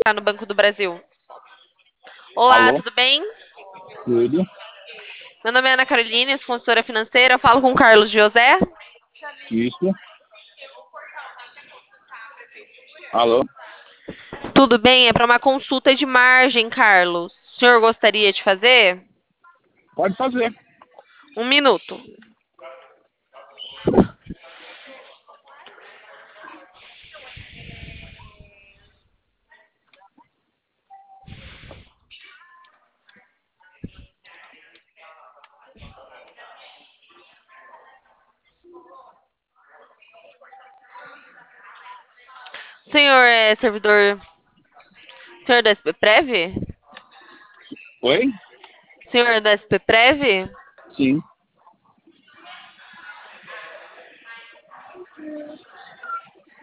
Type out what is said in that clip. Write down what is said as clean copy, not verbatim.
no Banco do Brasil. Olá, Alô, tudo bem? tudo? Meu nome é Ana Caroline, sou consultora financeira. Eu falo com o Carlos José. Isso. Alô, Tudo bem? É para uma consulta de margem, Carlos. O senhor gostaria de fazer? pode fazer. 1 minuto. O senhor é servidor. Senhor da SPPrev? Oi? Senhor da SPPrev? Sim.